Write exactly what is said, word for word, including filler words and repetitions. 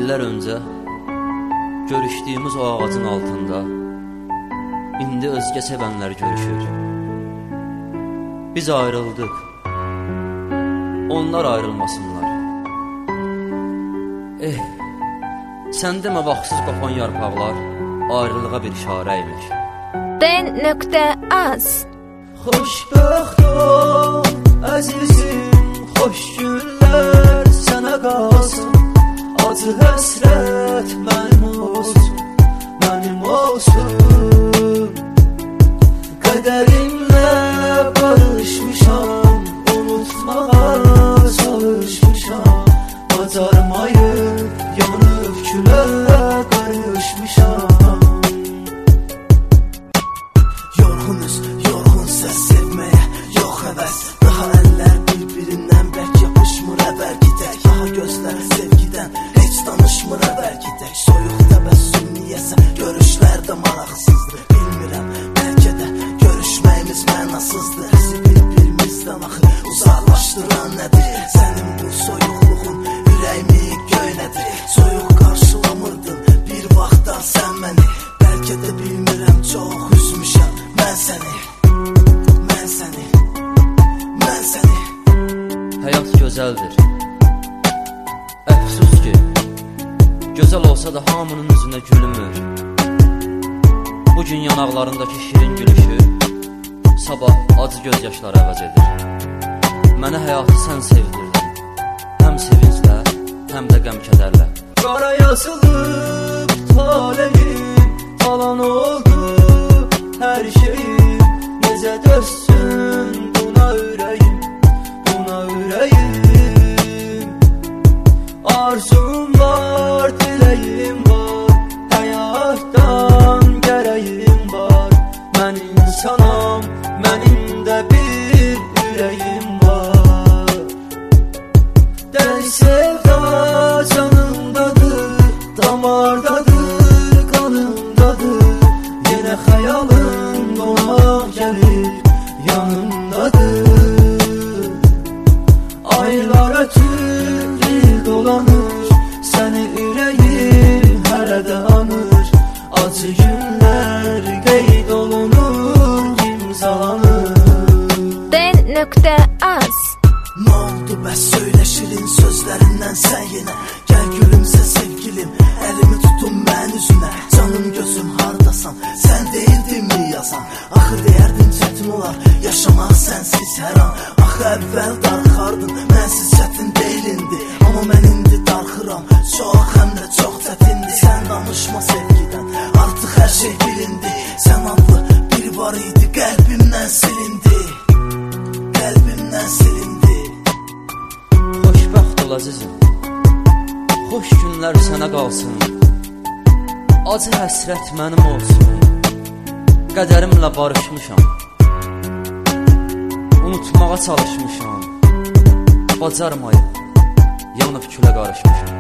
İllər öncə görüşdüyümüz o ağacın altında indi özgə sevənlər görüşür. Biz ayrıldıq, onlar ayrılmasınlar. Eh, sən demə vaxtsız qopan yarpaqlar ayrılığa bir işarə imiş. D.az Xoşbəxt ol, əzizim, xoş günlər sənə qalsın. Acı həsrət mənim olsun, mənim olsun. Qədərimlə barışmışam, unutmağa çalışmışam. Bacarmayıb, yanıb külə qarışmışam. Yorğunuz, yorğunsa sevməyə, yox həvəs. Daha əllər bir-birindən bək yapışmır əvvəl gidək. Daha gözlər sevgidən heç danışmır əvvəl gidək. Soyuq təbəssüm niyəsə, görüşlər də maraqsızdır. Bilmirəm, bəlkə də görüşməyimiz mənasızdır. Bizi bir-birimizdən axı uzaqlaşdıran nədir? Sənin bu soyuqluğun ürəyimi göynədir. Soyuq qarşılamırdın bir vaxtdan sən məni. Bəlkə də bilmirəm, çox üzmüşəm mən səni. Mən səni, mən səni. Həyat gözəldir. Əfsus ki, gözəl olsa da hamının üzünə gülmür. Bugün yanaqlarındakı şirin gülüşü sabah acı gözyaşları əvəz edir. Mənə həyatı sən sevdirdin, həm sevinclə, həm də qəm-kədərlə. Qara yazılıb taleyim, talan oldu hər şeyim. Necə dözsün buna ürəyim, buna ürəyim. Arzum var, diləyim var, həyatdan gərəyim var. Mən insanam, mənim də bir ürəyim var. Dəli sevda canımdadır, damardadır, qanımdadır. Yenə xəyalım qonaq gəlir, yanımdadır. Aylar ötür, il dolanır, səni ürəyim hərədə anır. Acı günlər qeyd olunur, imzalanır. D.az Nə oldu bəs söylə şirin sözlərindən sən yenə. Gəl gülümsə sevgilim, əlimi tutun mən üzünə. Canım gözüm hardasan, sən deyildin mi yazan? Axı deyərdin çətin olar, yaşamaq sənsiz hər an. Axı əvvəl darxardın, mənsiz çətin deyilindi. Amma mən indi darxıram, çox həm də çox çətindir. Sən danışma sevgidən, artıq hər şey bilindi. Sən adlı biri var idi, qəlbimdən silindi. Qəlbimdən silindi. Xoşbəxt ol əzizim, xoş günlər sənə qalsın. Acı həsrət mənim olsun, qədərimlə barışmışam. Unutmağa çalışmışam, bacarmayıb, yanıb külə qarışmışam.